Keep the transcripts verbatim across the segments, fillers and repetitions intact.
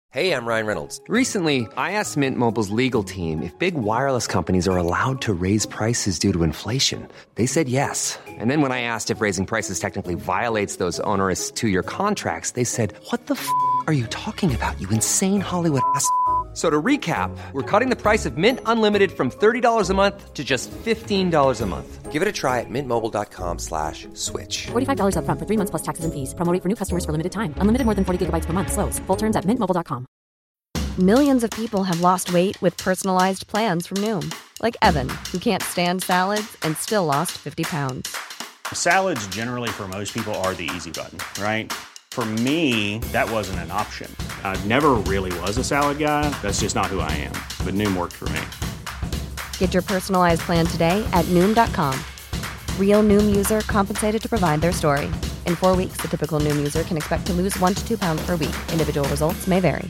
Hey, I'm Ryan Reynolds. Recently, I asked Mint Mobile's legal team if big wireless companies are allowed to raise prices due to inflation. They said yes. And then when I asked if raising prices technically violates those onerous two-year contracts, they said, what the f*** are you talking about, you insane Hollywood ass f- So to recap, we're cutting the price of Mint Unlimited from thirty dollars a month to just fifteen dollars a month. Give it a try at mintmobile.com slash switch. forty-five dollars up front for three months plus taxes and fees. Promo rate for new customers for limited time. Unlimited more than forty gigabytes per month. Slows full terms at mint mobile dot com. Millions of people have lost weight with personalized plans from Noom. Like Evan, who can't stand salads and still lost fifty pounds. Salads generally for most people are the easy button, right? For me, that wasn't an option. I never really was a salad guy. That's just not who I am. But Noom worked for me. Get your personalized plan today at Noom dot com. Real Noom user compensated to provide their story. In four weeks, the typical Noom user can expect to lose one to two pounds per week. Individual results may vary.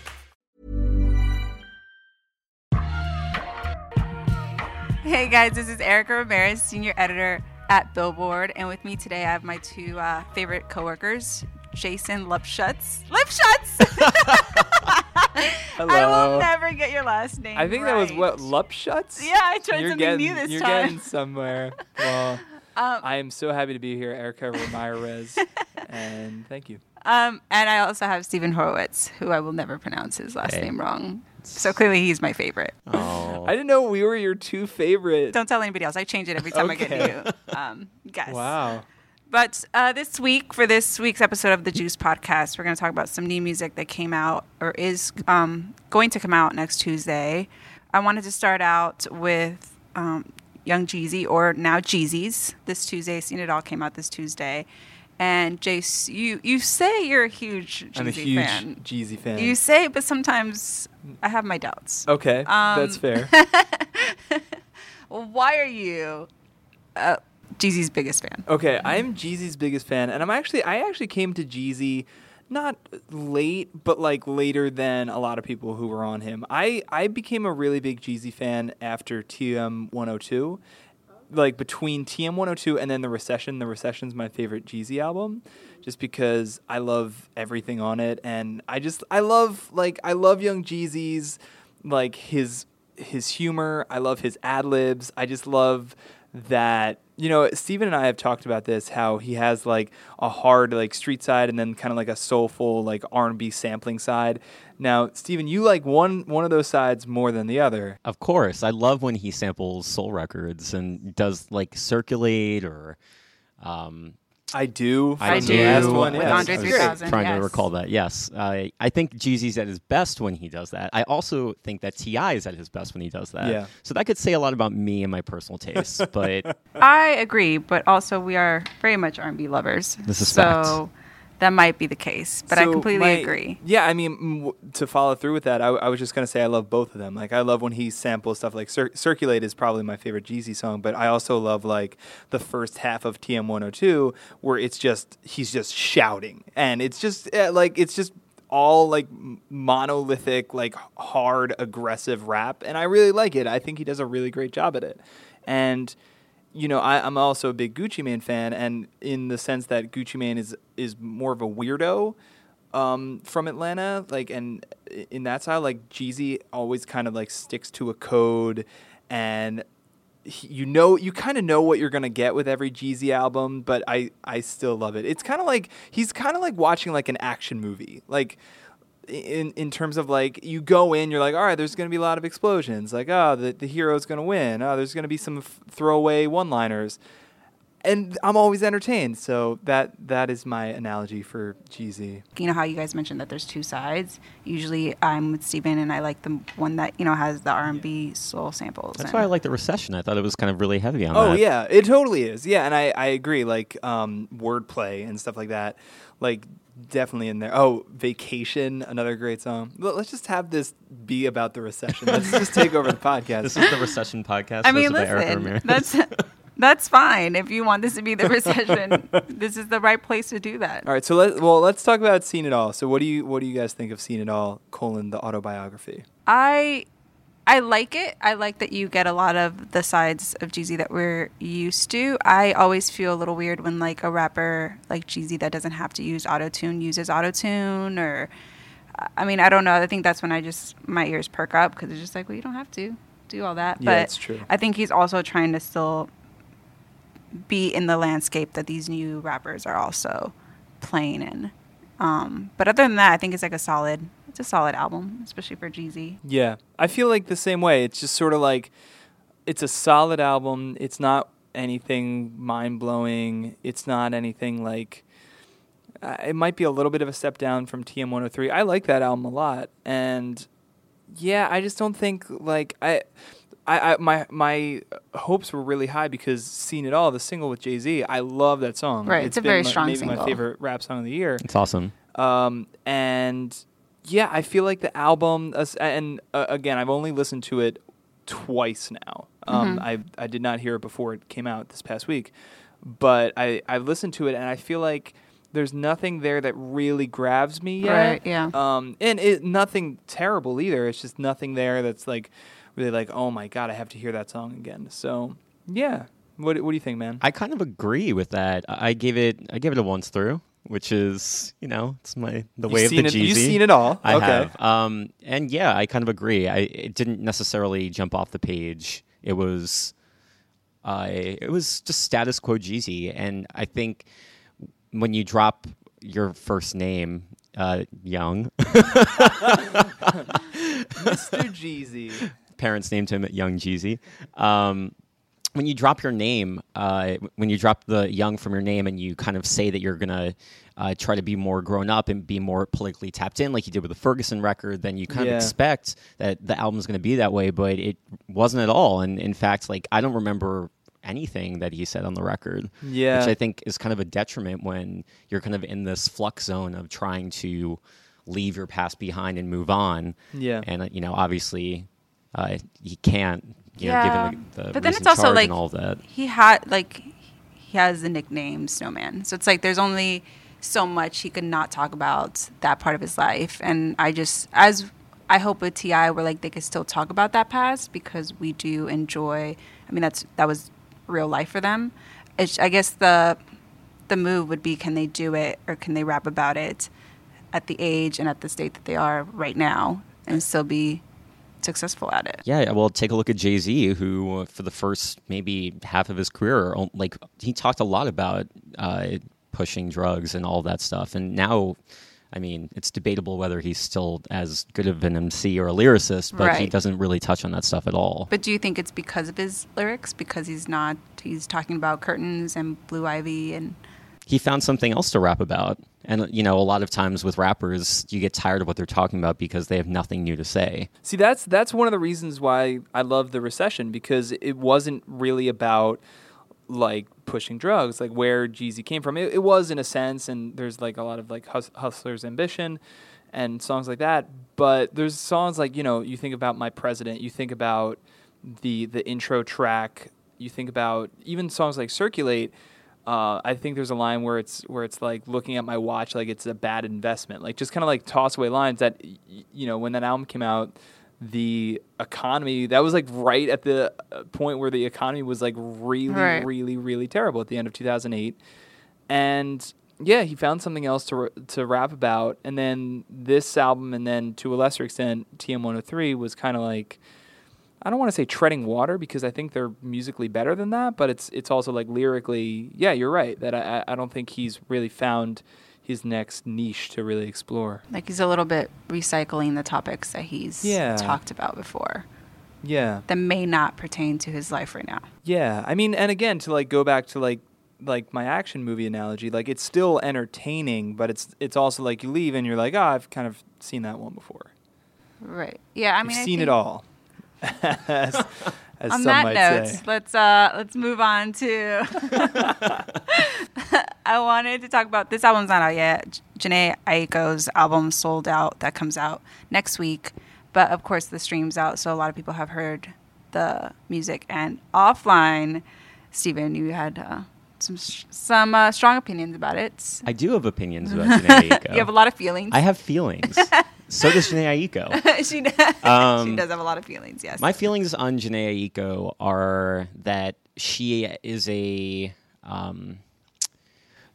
Hey guys, this is Erica Ramirez, senior editor at Billboard, and with me today I have my two uh, favorite coworkers, Jason Lipschutz. Lipschutz! Hello. I will never get your last name I think right. that was what, Lupschutz? Yeah, I tried you're something getting, new this you're time. You're getting somewhere. Well, um, I am so happy to be here, Erica Ramirez, and thank you. Um, and I also have Stephen Horowitz, who I will never pronounce his last Hey. name wrong. So clearly he's my favorite. Oh. I didn't know we were your two favorite. Don't tell anybody else. I change it every time Okay. I get new um, guests. Wow. But uh, this week, for this week's episode of the Juice Podcast, we're going to talk about some new music that came out or is um, going to come out next Tuesday. I wanted to start out with um, Young Jeezy, or now Jeezy's. This Tuesday, Seen It All came out this Tuesday. And Jace, you, you say you're a huge Jeezy I'm a huge fan. Jeezy fan. You say, but sometimes I have my doubts. Okay, Um, that's fair. Why are you uh, Jeezy's biggest fan? Okay, I'm Jeezy's biggest fan, and I'm actually I actually came to Jeezy not late, but like later than a lot of people who were on him. I, I became a really big Jeezy fan after T M one oh two. Like between T M one oh two and then The Recession. The Recession's my favorite Jeezy album, just because I love everything on it, and I just I love like I love Young Jeezy's like his his humor. I love his ad libs. I just love that. You know, Steven and I have talked about this, how he has like a hard like street side and then kind of like a soulful like R and B sampling side. Now, Steven, you like one one of those sides more than the other. Of course. I love when he samples soul records and does like Circulate or um, I do. I from do. The last one, With yes. Andre I was three thousand, trying yes. to recall that. Yes. I I think Jeezy's at his best when he does that. I also think that T I is at his best when he does that. Yeah. So that could say a lot about me and my personal tastes, but I agree, but also we are very much R and B lovers. This is so fact. that might be the case, but I So completely my- agree. Yeah, I mean, m- w- to follow through with that, I, I was just going to say I love both of them. Like, I love when he samples stuff like Cir- Circulate is probably my favorite Jeezy song, but I also love, like, the first half of T M one oh two where it's just, he's just shouting. And it's just, uh, like, it's just all, like, m- monolithic, like, hard, aggressive rap. And I really like it. I think he does a really great job at it. And you know, I, I'm also a big Gucci Mane fan, and in the sense that Gucci Mane is is more of a weirdo um, from Atlanta, like, and in that style, like Jeezy always kind of like sticks to a code, and he, you know, you kind of know what you're gonna get with every Jeezy album, but I I still love it. It's kind of like he's kind of like watching like an action movie, like. In in terms of like you go in, you're like, all right, there's going to be a lot of explosions. Like, oh, the the hero's going to win. Oh, there's going to be some f- throwaway one-liners, and I'm always entertained. So that that is my analogy for Jeezy. You know how you guys mentioned that there's two sides. Usually I'm with Steven, and I like the one that, you know, has the R and B soul samples. that's and why I like The Recession. I thought it was kind of really heavy on Oh that. yeah, it totally is. Yeah, and I I agree. Like um, wordplay and stuff like that. Like. Definitely in there. Oh, Vacation, another great song. L- Let's just have this be about the recession. Let's just take over the podcast. This is The Recession Podcast. I mean, hosted by Erica listen, Ramirez. that's that's fine. If you want this to be the recession, this is the right place to do that. All right, so let well let's talk about Seen It All. So what do you what do you guys think of Seen It All? Colon the autobiography. I I like it. I like that you get a lot of the sides of Jeezy that we're used to. I always feel a little weird when like a rapper like Jeezy that doesn't have to use autotune uses autotune, or I mean, I don't know. I think that's when I just, my ears perk up because it's just like, well, you don't have to do all that. Yeah, but that's true. I think he's also trying to still be in the landscape that these new rappers are also playing in. Um, but other than that, I think it's like a solid, it's a solid album, especially for Jeezy. Yeah, I feel like the same way. It's just sort of like, it's a solid album. It's not anything mind-blowing. It's not anything like, uh, it might be a little bit of a step down from T M one oh three. I like that album a lot. And yeah, I just don't think like, I... I, I my my hopes were really high because Seen It All, the single with Jay-Z, I love that song. Right, it's a very my, strong maybe single. my favorite rap song of the year. It's awesome. Um, and yeah, I feel like the album, uh, and uh, again, I've only listened to it twice now. Um, Mm-hmm. I I did not hear it before it came out this past week, but I I've listened to it and I feel like there's nothing there that really grabs me yet. Right, yeah. Um, and it nothing terrible either. It's just nothing there that's like really like, oh my god, I have to hear that song again. So yeah, what what do you think, man? I kind of agree with that. I gave it I gave it a once through, which is, you know, it's my the way You've of the seen it- Jeezy. you've seen it all. I Okay. have. Um, and yeah, I kind of agree. I it didn't necessarily jump off the page. It was, uh, it was just status quo Jeezy, and I think when you drop your first name, uh, Young, Mister Jeezy. parents named him Young Jeezy. Um, when you drop your name, uh, when you drop the Young from your name and you kind of say that you're going to uh, try to be more grown up and be more politically tapped in like you did with the Ferguson record, then you kind Yeah. of expect that the album's going to be that way, but it wasn't at all. And in fact, like I don't remember anything that he said on the record, Yeah. which I think is kind of a detriment when you're kind of in this flux zone of trying to leave your past behind and move on. Yeah. And, uh, you know, obviously... Uh, he can't, you Yeah. know, given the, the But then recent it's also charge like and all of that. he had like he has the nickname Snowman, so it's like there's only so much he could not talk about that part of his life. And I just, as I hope with T I, where like they could still talk about that past because we do enjoy. I mean, that's that was real life for them. It's, I guess the the move would be, can they do it or can they rap about it at the age and at the state that they are right now and still be successful at it. Yeah, well, take a look at Jay-Z, who uh, for the first maybe half of his career, o- like he talked a lot about uh, pushing drugs and all that stuff. And now, I mean, it's debatable whether he's still as good of an M C or a lyricist, but he Right. doesn't really touch on that stuff at all. But do you think it's because of his lyrics? Because he's not, he's talking about curtains and Blue Ivy and... He found something else to rap about. And, you know, a lot of times with rappers, you get tired of what they're talking about because they have nothing new to say. See, that's that's one of the reasons why I love The Recession, because it wasn't really about like pushing drugs, like where Jeezy came from. It, it was in a sense, and there's like a lot of like hus- Hustler's Ambition and songs like that. But there's songs like, you know, you think about My President, you think about the the intro track, you think about even songs like Circulate. Uh, I think there's a line where it's where it's like looking at my watch like it's a bad investment, like just kind of like toss away lines that, y- you know, when that album came out, the economy, that was like right at the uh, point where the economy was like really, Right. really, really terrible at the end of two thousand eight. And yeah, he found something else to r- to rap about. And then this album, and then to a lesser extent, T M one oh three was kind of like, I don't want to say treading water because I think they're musically better than that, but it's it's also like lyrically, yeah, you're right, that I, I don't think he's really found his next niche to really explore. Like he's a little bit recycling the topics that he's Yeah. talked about before Yeah. that may not pertain to his life right now. Yeah. I mean, and again, to like go back to like like my action movie analogy, like it's still entertaining, but it's it's also like you leave and you're like, oh, I've kind of seen that one before. Right. Yeah, I mean, You've I seen think it all. as as on some that might note, say. let's uh let's move on to I wanted to talk about, this album's not out yet. Jhené Aiko's album Sold Out, that comes out next week. But of course the stream's out, so a lot of people have heard the music. And offline, Steven, you had uh, some some uh, strong opinions about it. I do have opinions about Jhené Aiko. You have a lot of feelings. I have feelings. So does Jhené Aiko. she, does, Um, she does have a lot of feelings, yes. My feelings on Jhené Aiko are that she is a um,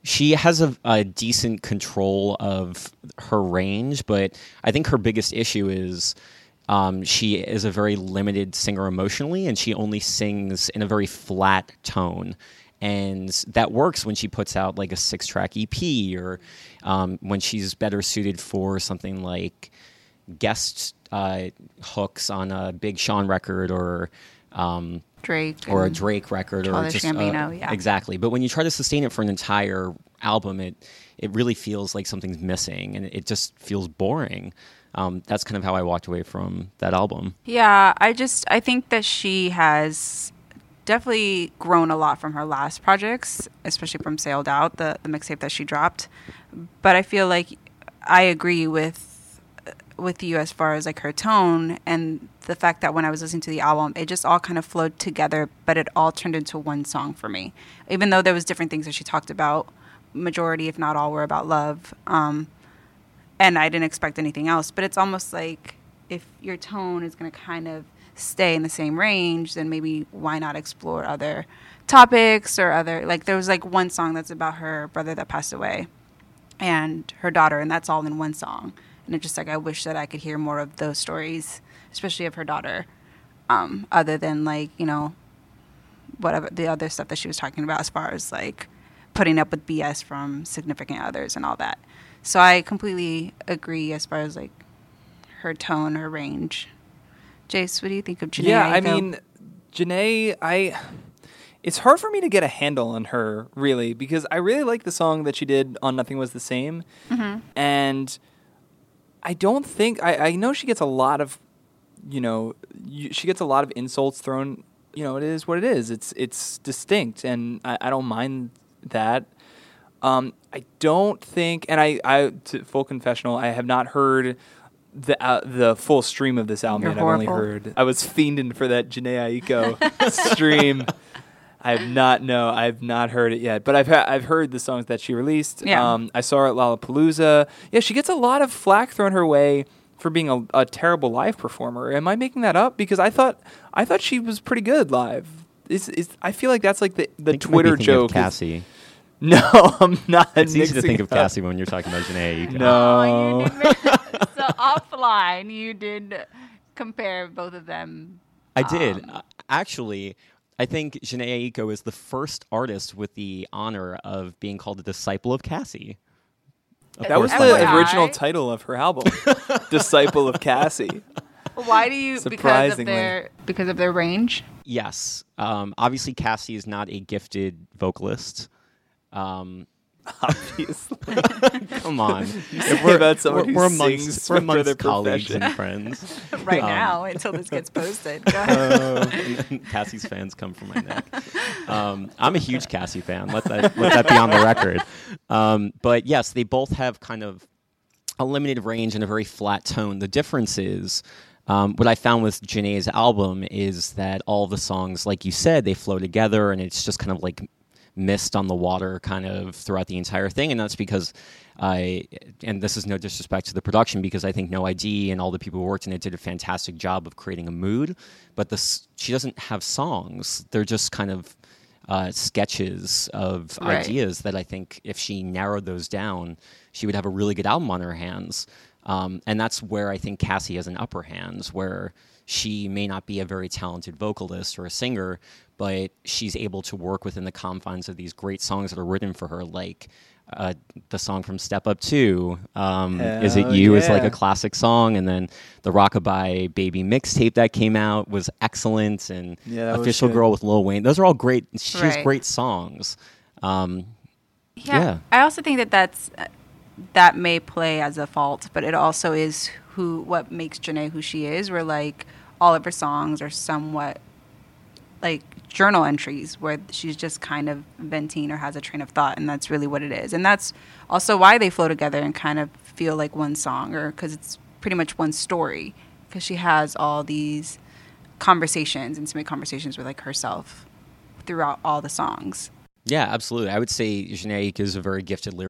she has a, a decent control of her range, but I think her biggest issue is um, she is a very limited singer emotionally, and she only sings in a very flat tone. And that works when she puts out like a six-track E P, or um, when she's better suited for something like guest uh, hooks on a Big Sean record, or um, Drake, or a Drake record, or just Gambino, uh, yeah. exactly. But when you try to sustain it for an entire album, it it really feels like something's missing, and it just feels boring. Um, that's kind of how I walked away from that album. Yeah, I just I think that she has definitely grown a lot from her last projects, especially from Sailed Out, the, the mixtape that she dropped. But I feel like I agree with with you as far as like her tone, and the fact that when I was listening to the album, it just all kind of flowed together, but it all turned into one song for me. Even though there was different things that she talked about, majority, if not all, were about love. Um, and I didn't expect anything else. But it's almost like if your tone is going to kind of stay in the same range, then maybe why not explore other topics or other, like there was like one song that's about her brother that passed away and her daughter, and that's all in one song. And it's just like, I wish that I could hear more of those stories, especially of her daughter, um, other than like, you know, whatever the other stuff that she was talking about as far as like putting up with B S from significant others and all that. So I completely agree as far as like her tone, her range. Jace, what do you think of Jhené Yeah, I Aiko? mean, Jhené, I... It's hard for me to get a handle on her, really, because I really like the song that she did on Nothing Was the Same. Mm-hmm. And I don't think... I, I know she gets a lot of, you know... You, she gets a lot of insults thrown... You know, it is what it is. It's it's distinct, and I, I don't mind that. Um, I don't think... And I, I to full confessional, I have not heard... the uh, the full stream of this album You're yet. I've only horrible. heard. I was fiending for that Jhené Aiko stream. I have not no, I've not heard it yet, but I've ha- I've heard the songs that she released. Yeah. Um, I saw her at Lollapalooza. Yeah, she gets a lot of flack thrown her way for being a, a terrible live performer. Am I making that up? Because I thought I thought she was pretty good live. Is is I feel like that's like the the I think you might be Twitter thinking of joke. is- Cassie. no, I'm not. It's easy to mixing think it of up. Cassie when you're talking about Jhené Aiko. No. Oh, you did so offline, you did compare both of them. I did. Um, Uh, Actually, I think Jhené Aiko is the first artist with the honor of being called a disciple of Cassie. Of That was course, the F Y I. original title of her album, Disciple of Cassie. Why do you because of Surprisingly. their because of their range? Yes. Um, obviously, Cassie is not a gifted vocalist. Um, Obviously. come on. If we're about someone we're, who we're sings amongst, for we're amongst their colleagues profession. and friends. Right Um, now, until this gets posted. Go ahead. Cassie's fans come from my neck. Um, I'm a huge Cassie fan. Let that let that be on the record. Um, but yes, they both have kind of a limited range and a very flat tone. The difference is, um, what I found with Jhené's album is that all the songs, like you said, they flow together, and it's just kind of like mist on the water kind of throughout the entire thing. And that's because I, and this is no disrespect to the production, because I think No I D and all the people who worked in it did a fantastic job of creating a mood, but this, she doesn't have songs. They're just kind of uh, sketches of Right. ideas that I think if she narrowed those down, she would have a really good album on her hands. Um, and that's where I think Cassie has an upper hand, where she may not be a very talented vocalist or a singer, but she's able to work within the confines of these great songs that are written for her, like uh, the song from Step Up two, um, Is It Hell You, is like yeah. a classic song, and then the Rockabye Baby mixtape that came out was excellent, and Yeah, that was Official good. Girl with Lil Wayne. Those are all great. She has Right. great songs. Um, Yeah. Yeah. I also think that that's that may play as a fault, but it also is who what makes Jhené who she is. Where like all of her songs are somewhat like journal entries where she's just kind of venting or has a train of thought, and that's really what it is. And that's also why they flow together and kind of feel like one song, or because it's pretty much one story, because she has all these conversations, intimate conversations with like herself throughout all the songs. yeah, absolutely. I would say Jhené Aiko is a very gifted lyricist.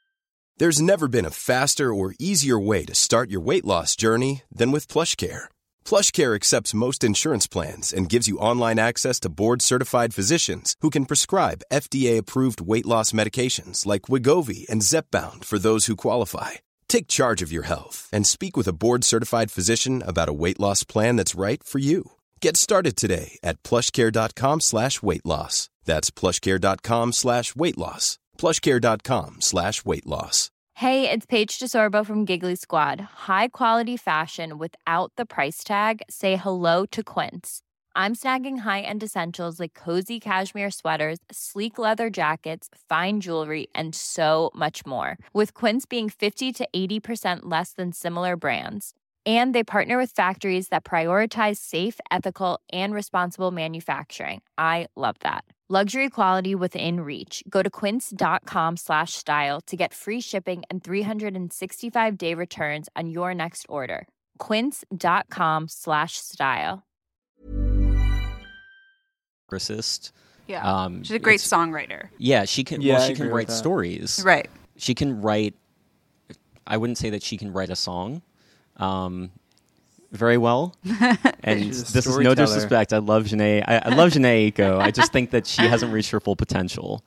There's never been a faster or easier way to start your weight loss journey than with PlushCare. PlushCare accepts most insurance plans and gives you online access to board-certified physicians who can prescribe F D A-approved weight loss medications like Wegovy and Zepbound for those who qualify. Take charge of your health and speak with a board-certified physician about a weight loss plan that's right for you. Get started today at plushcare.com slash weight loss. That's plushcare.com slash weight loss. plushcare.com slash weight loss. Hey, it's Paige DeSorbo from Giggly Squad. High quality fashion without the price tag. Say hello to Quince. I'm snagging high-end essentials like cozy cashmere sweaters, sleek leather jackets, fine jewelry, and so much more. With Quince being fifty to eighty percent less than similar brands. And they partner with factories that prioritize safe, ethical, and responsible manufacturing. I love that. Luxury quality within reach. Go to quince.com slash style to get free shipping and three sixty-five day returns on your next order. Quince.com slash style. Lyricist. Yeah. Um, She's a great it's- songwriter. Yeah, she can. Yeah, well, I she agree can with write that. stories. Right. She can write. I wouldn't say that she can write a song, um, very well. And She's a this is no storyteller. disrespect. I love Janae. I, I love Janae Eiko. I just think that she hasn't reached her full potential.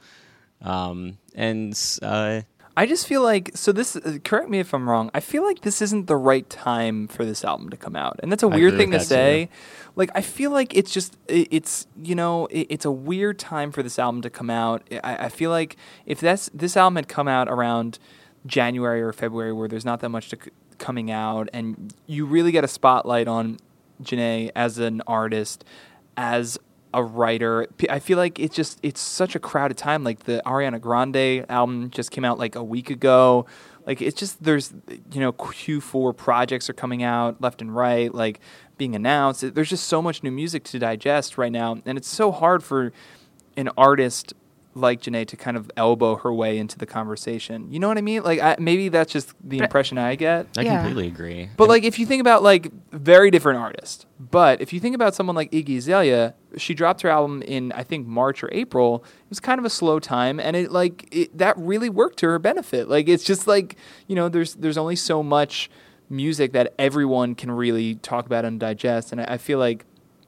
Um, and uh, I just feel like, so this, uh, correct me if I'm wrong, I feel like this isn't the right time for this album to come out. And that's a I weird agree thing with to that, say. Like, I feel like it's just, it, it's, you know, it, it's a weird time for this album to come out. I, I feel like if that's, this album had come out around January or February where there's not that much to c- coming out and you really get a spotlight on Janae as an artist, as a writer. P- I feel like it's just, it's such a crowded time. Like the Ariana Grande album just came out like a week ago. Like it's just, there's, you know, Q four projects are coming out left and right, like being announced. There's just so much new music to digest right now. And it's so hard for an artist like Janae to kind of elbow her way into the conversation. You know what I mean? Like I, maybe that's just the But- impression I get. I Yeah. completely agree. But like if you think about like very different artists, but if you think about someone like Iggy Azalea, she dropped her album in I think March or April. It was kind of a slow time, and it like it, that really worked to her benefit. Like it's just like, you know, there's there's only so much music that everyone can really talk about and digest, and I, I feel like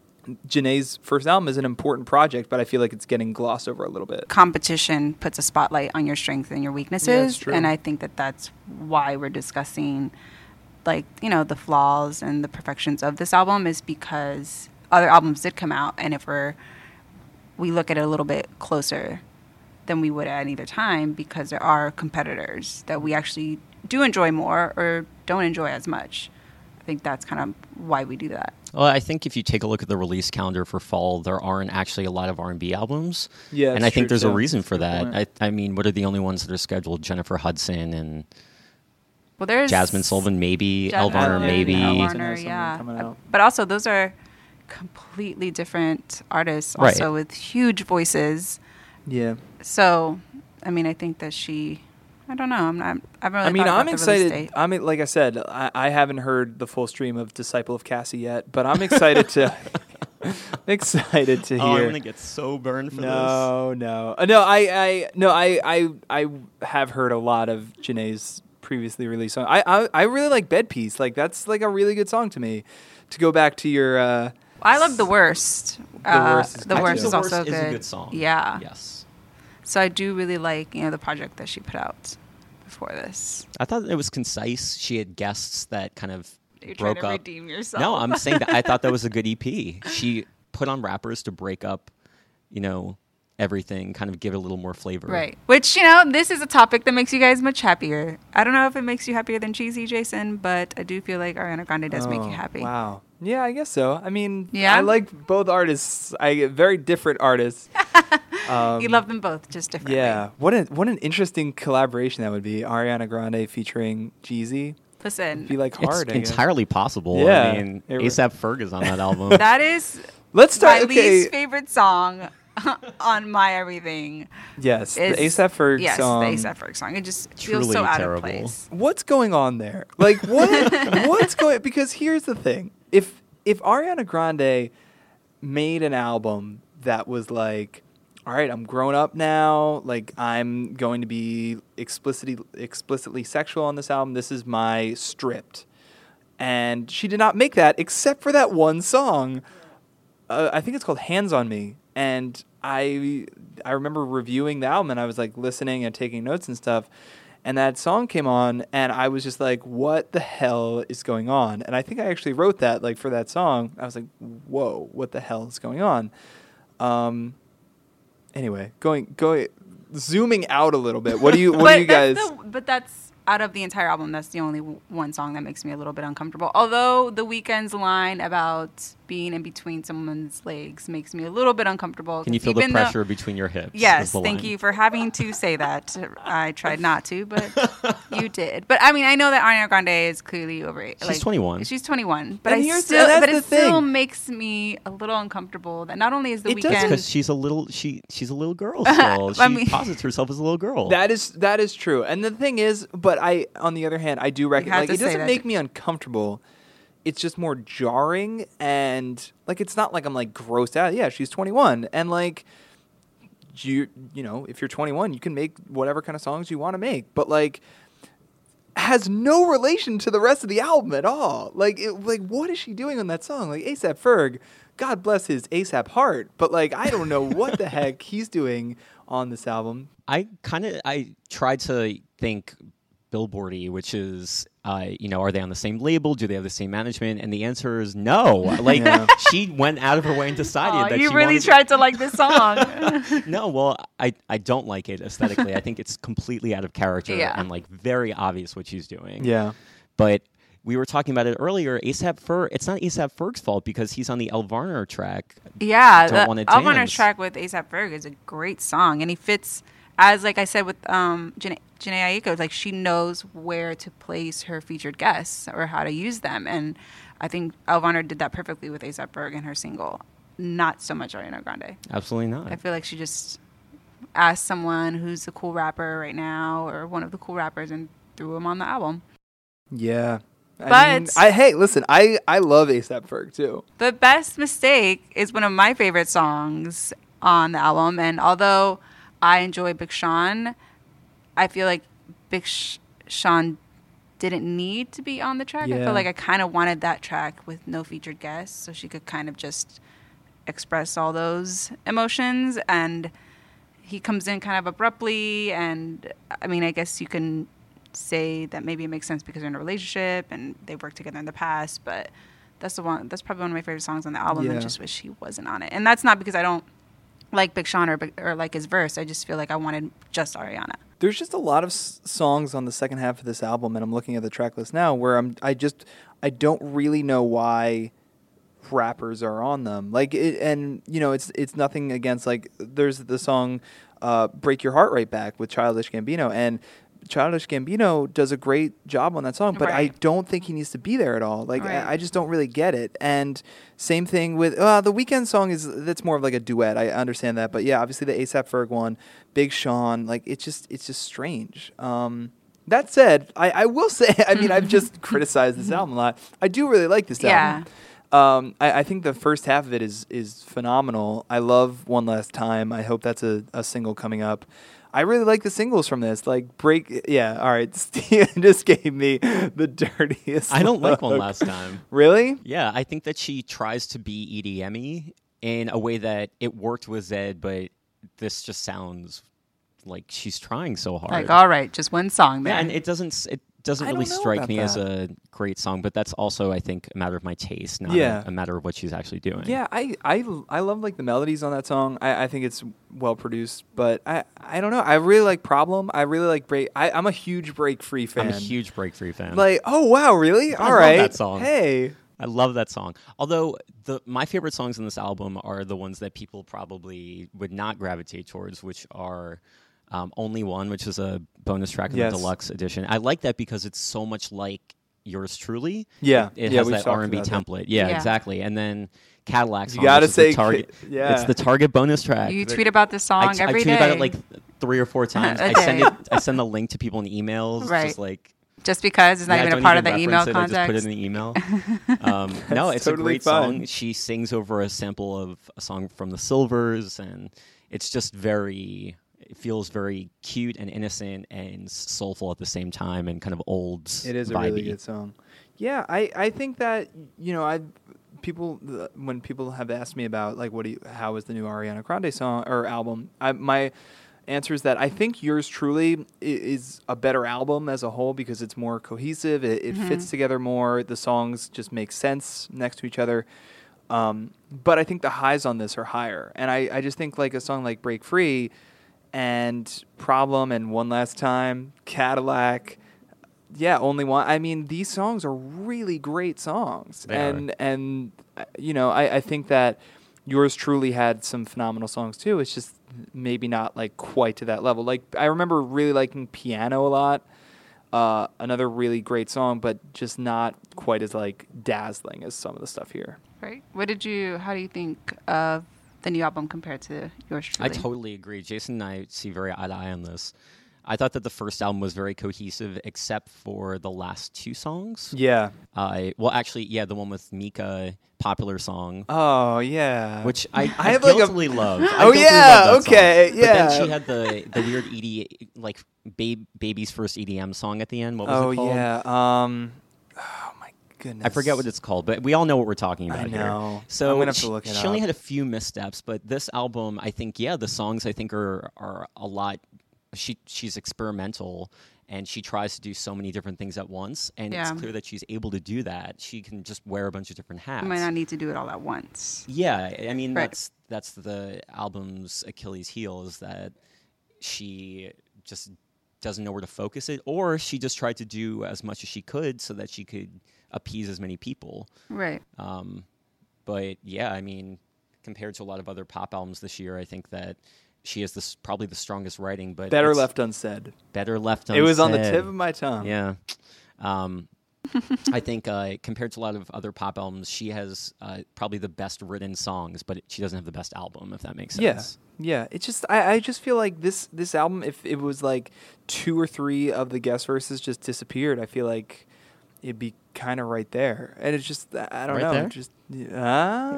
Janae's first album is an important project, but I feel like it's getting glossed over a little bit. Competition puts a spotlight on your strengths and your weaknesses. Yeah, it's true. And I think that that's why we're discussing, like, you know, the flaws and the perfections of this album is because other albums did come out. And if we're, we look at it a little bit closer than we would at any other time because there are competitors that we actually do enjoy more or don't enjoy as much. I think that's kind of why we do that. Well, I think if you take a look at the release calendar for fall, there aren't actually a lot of R and B albums. Yeah, and it's I think true, there's a too. reason for That's a good that. point. I, I mean, what are the only ones that are scheduled? Jennifer Hudson and Well, there's Jasmine Sullivan, maybe. Jasmine Elle Varner, Sullivan, maybe. Elle Varner, Varner, something yeah. coming out. But also, those are completely different artists, Right. also with huge voices. Yeah. So, I mean, I think that she, I don't know. I'm not. I haven't really I mean, thought about I'm the release excited. date. I mean, like I said, I, I haven't heard the full stream of Disciple of Cassie yet, but I'm excited to. excited to Oh, I'm hear. gonna get so burned for no, no, Uh, no. I, I, no. I, I, I have heard a lot of Janae's previously released song. I, I, I really like Bed Piece. Like that's like a really good song to me. To go back to your. Uh, I love the worst. The Worst is the good, worst too. is The also Worst good. is a good song. Yeah. Yes. So I do really like you know the project that she put out before this. I thought it was concise. She had guests that kind of You're trying broke to up. redeem yourself. No, I'm saying that I thought that was a good E P. She put on rappers to break up, you know, everything, kind of give it a little more flavor. Right. Which, you know, this is a topic that makes you guys much happier. I don't know if it makes you happier than Cheesy, Jason, but I do feel like Ariana Grande does make you oh, happy. Wow. Yeah, I guess so. I mean, Yeah? I like both artists. I get very different artists. um, You love them both just differently. Yeah. What an what an interesting collaboration that would be. Ariana Grande featuring Jeezy. Listen, Be like It's hard. I guess. entirely possible. Yeah. I mean, It re- ASAP Ferg is on that album. that is Let's start. my okay. least favorite song on My Everything. Yes, Is, the ASAP Ferg yes, song. the ASAP Ferg song. It just feels Truly so out terrible. of place. What's going on there? Like what? what's going? Because here's the thing: if if Ariana Grande made an album that was like, all right, I'm grown up now. Like I'm going to be explicitly explicitly sexual on this album. This is my stripped. And she did not make that except for that one song. Uh, I think it's called Hands on Me. And I I remember reviewing the album and I was like listening and taking notes and stuff. And that song came on and I was just like, what the hell is going on? And I think I actually wrote that like for that song. I was like, whoa, what the hell is going on? Um, anyway, going going zooming out a little bit. What do you what do you guys the, But that's out of the entire album, that's the only w- one song that makes me a little bit uncomfortable. Although The Weeknd's line about being in between someone's legs makes me a little bit uncomfortable. Can you feel the pressure though, between your hips? Yes, thank line. you for having to say that. I tried not to, but you did. But I mean, I know that Ariana Grande is clearly over it. She's like, twenty-one. She's twenty-one, but and I still, but it thing. still makes me a little uncomfortable. That not only is The it Weeknd, because she's a little she she's a little girl still. She I mean, posits herself as a little girl. That is that is true. And the thing is, but I on the other hand, I do recognize like it doesn't make me uncomfortable. It's just more jarring and like it's not like I'm like grossed out. Yeah, she's twenty-one and like you you know, if you're twenty-one, you can make whatever kind of songs you want to make, but like has no relation to the rest of the album at all. Like it, like what is she doing on that song? Like A$AP Ferg, God bless his A$AP heart, but like I don't know what the heck he's doing on this album. I kind of I tried to think Billboardy, which is, uh, you know, are they on the same label? Do they have the same management? And the answer is no. Like, yeah. She went out of her way and decided oh, that you she really tried to... to like this song. No, well, I, I don't like it aesthetically. I think it's completely out of character yeah. and, like, very obvious what she's doing. Yeah. But we were talking about it earlier. A$AP Ferg, it's not A$AP Ferg's fault because he's on the El Varner track. Yeah, the El Varner track with A$AP Ferg is a great song, and he fits... As like I said with um, Janae, Janae Aiko, like she knows where to place her featured guests or how to use them, and I think El Varner did that perfectly with A$AP Ferg and her single. Not so much Ariana Grande. Absolutely not. I feel like she just asked someone who's a cool rapper right now or one of the cool rappers and threw him on the album. Yeah. I but mean, I hey, listen, I I love A$AP Ferg too. The Best Mistake is one of my favorite songs on the album, and although I enjoy Big Sean, I feel like Big Sh- Sean didn't need to be on the track. Yeah. I feel like I kind of wanted that track with no featured guests so she could kind of just express all those emotions. And he comes in kind of abruptly. And, I mean, I guess you can say that maybe it makes sense because they're in a relationship and they've worked together in the past. But that's the one. That's probably one of my favorite songs on the album. Yeah. I just wish he wasn't on it. And that's not because I don't like Big Sean or, or like his verse. I just feel like I wanted just Ariana. There's just a lot of s- songs on the second half of this album, and I'm looking at the track list now, where I'm I just I don't really know why rappers are on them. Like, it, and you know, it's it's nothing against like there's the song uh, "Break Your Heart Right Back" with Childish Gambino, and Childish Gambino does a great job on that song, but right. I don't think he needs to be there at all. Like, right. I, I just don't really get it. And same thing with uh, the Weeknd song is that's more of like a duet. I understand that, but yeah, obviously the A$AP Ferg one, Big Sean, like it's just it's just strange. Um, that said, I, I will say, I mean, I've just criticized this album a lot. I do really like this yeah. album. Um, I, I think the first half of it is is phenomenal. I love One Last Time. I hope that's a, a single coming up. I really like the singles from this. Like break, yeah. All right, Steven just gave me the dirtiest. I don't look. like One Last Time. Really? Yeah, I think that she tries to be E D M-y in a way that it worked with Zed, but this just sounds like she's trying so hard. Like, all right, just one song there. Yeah, and it doesn't. It doesn't I really don't know strike about me that. as a great song, but that's also, I think, a matter of my taste, not Yeah. a, a matter of what she's actually doing. Yeah, I, I, I love like the melodies on that song. I, I think it's well produced, but I, I don't know. I really like Problem. I really like Break. I, I'm a huge Break Free fan. I'm a huge Break Free fan. Like, oh wow, really? I All love right. that song. Hey. I love that song. Although the my favorite songs in this album are the ones that people probably would not gravitate towards, which are um, Only One, which is a bonus track in Yes. the deluxe edition. I like that because it's so much like Yours Truly. Yeah. It, it Yeah, has we've that talked R and B about that. template. Yeah, Yeah. exactly. And then Cadillac song, You gotta which is say the Target. Ca- yeah. It's the Target bonus track. you tweet about this song I, t- every I tweet day. about it like three or four times. A I send day. it. I send the link to people in emails. Right. Just like. Just because it's not Yeah, I even a don't part of even the email reference it, I context. just put it in the email. um, no, it's totally a great fine. song. She sings over a sample of a song from the Silvers, and it's just very. It feels very cute and innocent and soulful at the same time, and kind of old. It is a vibey. really good song. Yeah, I, I think that, you know, I people uh, when people have asked me about like what do you, how is the new Ariana Grande song or album, I, my answer is that I think Yours Truly i- is a better album as a whole because it's more cohesive. It, it fits together more. The songs just make sense next to each other. Um, but I think the highs on this are higher, and I, I just think like a song like Break Free and Problem and One Last Time, Cadillac. Yeah, Only One. I mean, these songs are really great songs, They and and uh, you know, I, I think that Yours Truly had some phenomenal songs too. It's just maybe not like quite to that level. Like I remember really liking Piano a lot, uh, another really great song, but just not quite as like dazzling as some of the stuff here. Right. What did you? How do you think of the new album compared to Yours I Truly? totally agree. Jason and I see very eye to eye on this. I thought that the first album was very cohesive, except for the last two songs. Yeah. Uh, well, actually, yeah, the one with Mika, popular song, Oh yeah. which I, I I have, like, a- guiltily love. I Oh, guiltily yeah, love that song. okay, But yeah. then she had the the weird E D, like babe, baby's first E D M song at the end. What was oh it called? yeah. Um. Oh my goodness. I forget what it's called, but we all know what we're talking about I here. know. So I'm gonna have to she, look it she only up. had a few missteps, but this album, I think, yeah, the songs I think are are a lot. She she's experimental, and she tries to do so many different things at once, and Yeah. it's clear that she's able to do that. She can just wear a bunch of different hats. You might not need to do it all at once. Yeah, I mean Right. that's that's the album's Achilles heel is that she just doesn't know where to focus it, or she just tried to do as much as she could so that she could appease as many people. Right. Um, but yeah, I mean, compared to a lot of other pop albums this year, I think that she has this probably the strongest writing. But Better it's Left Unsaid. better left unsaid. It was on the tip of my tongue. Yeah. Um, I think uh, compared to a lot of other pop albums, she has uh, probably the best written songs, but it, she doesn't have the best album, if that makes sense. Yeah, yeah. It's just I, I just feel like this this album, if it was like two or three of the guest verses just disappeared, I feel like it'd be kind of right there. And it's just I don't Right know, there? just ah.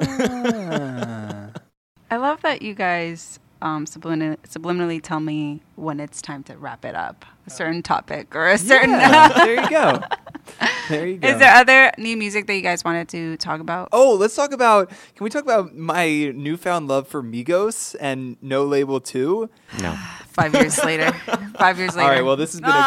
I love that you guys um, subliminally, subliminally tell me when it's time to wrap it up, a certain topic or a certain. Yeah, there you go. There you go. Is there other new music that you guys wanted to talk about? Oh, let's talk about. Can we talk about my newfound love for Migos and No Label two? No. Five years later. Five years later. All right. Well, this has been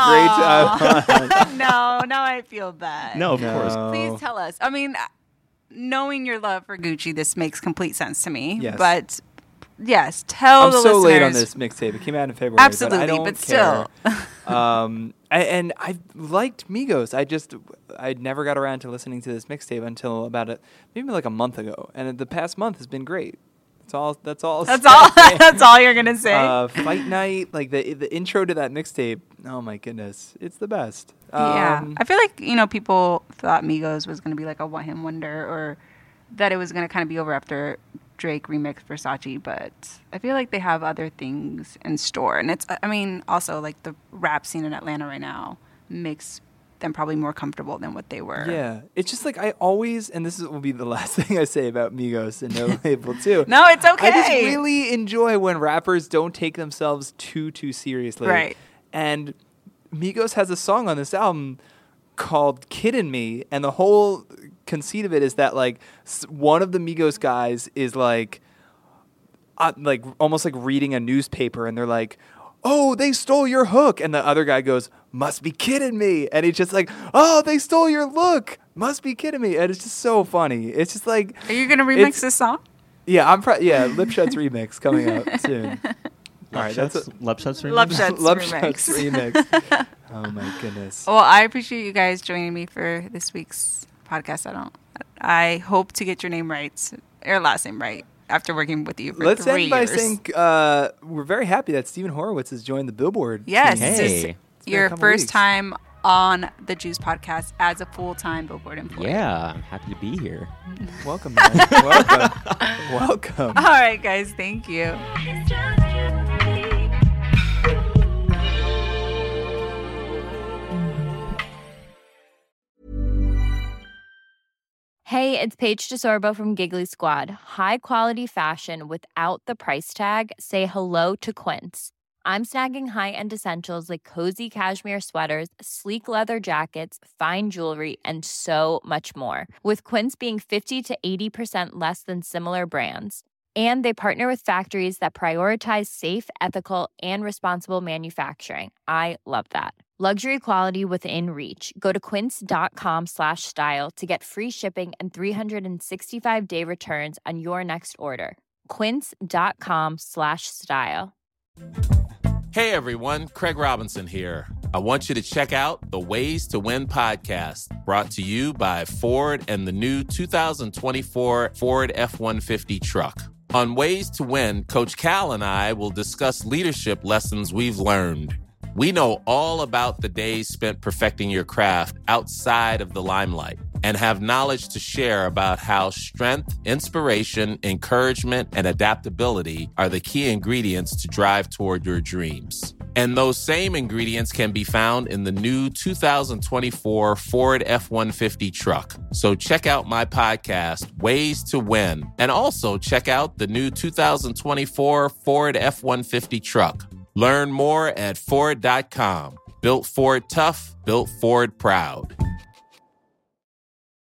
a great time. no, now I feel bad. No, of course. Please tell us. I mean, knowing your love for Gucci, this makes complete sense to me. Yes. But yes, tell I'm the so listeners. late on this mixtape. It came out in February. Absolutely, but, I don't but care. still. um, I, and I liked Migos. I just I never got around to listening to this mixtape until about a, maybe like a month ago. And the past month has been great. That's all. That's all. That's all. That's all you're gonna say. Uh, Fight Night, like the the intro to that mixtape. Oh my goodness, it's the best. yeah, Um, I feel like you know people thought Migos was gonna be like a one hit wonder, or that it was gonna kind of be over after Drake remixed Versace. But I feel like they have other things in store, and it's. I mean, also like the rap scene in Atlanta right now makes them probably more comfortable than what they were. Yeah, it's just like I always, and this is, will be the last thing I say about Migos and No Label too. No, it's okay. I just really enjoy when rappers don't take themselves too too seriously. Right. And Migos has a song on this album called "Kiddin' Me," and the whole conceit of it is that like s- one of the Migos guys is like, uh, like almost like reading a newspaper, and they're like, "Oh, they stole your hook," and the other guy goes, "Must be kidding me," and he's just like, "Oh, they stole your look, must be kidding me," and it's just so funny. It's just like, Are you gonna remix it's- this song? yeah, I'm pro- yeah, Lip Shut's remix coming out soon. All right, that's a Love Shots remix? Love Shots Love remix. Shut's remix. Oh my goodness. Well, I appreciate you guys joining me for this week's podcast. I don't. I hope to get your name right, your last name right, after working with you for Let's three end by years. saying uh, we're very happy that Stephen Horowitz has joined the Billboard. Yes, team. this is Hey. been a your couple first weeks. time on the Juice podcast as a full-time Billboard employee. Yeah, I'm happy to be here. Welcome, man. Welcome. Welcome. All right, guys. Thank you. Hey, it's Paige DeSorbo from Giggly Squad. High quality fashion without the price tag. Say hello to Quince. I'm snagging high-end essentials like cozy cashmere sweaters, sleek leather jackets, fine jewelry, and so much more. With Quince being fifty to eighty percent less than similar brands. And they partner with factories that prioritize safe, ethical, and responsible manufacturing. I love that. Luxury quality within reach. Go to quince.com slash style to get free shipping and three sixty-five day returns on your next order. Quince.com slash style. Hey everyone, Craig Robinson here. I want you to check out the Ways to Win podcast, brought to you by Ford and the new two thousand twenty-four Ford F one fifty truck. On Ways to Win, Coach Cal and I will discuss leadership lessons we've learned. We know all about the days spent perfecting your craft outside of the limelight and have knowledge to share about how strength, inspiration, encouragement, and adaptability are the key ingredients to drive toward your dreams. And those same ingredients can be found in the new two thousand twenty-four Ford F one fifty truck. So check out my podcast, Ways to Win, and also check out the new two thousand twenty-four Ford F one fifty truck. Learn more at Ford dot com. Built Ford tough, built Ford proud.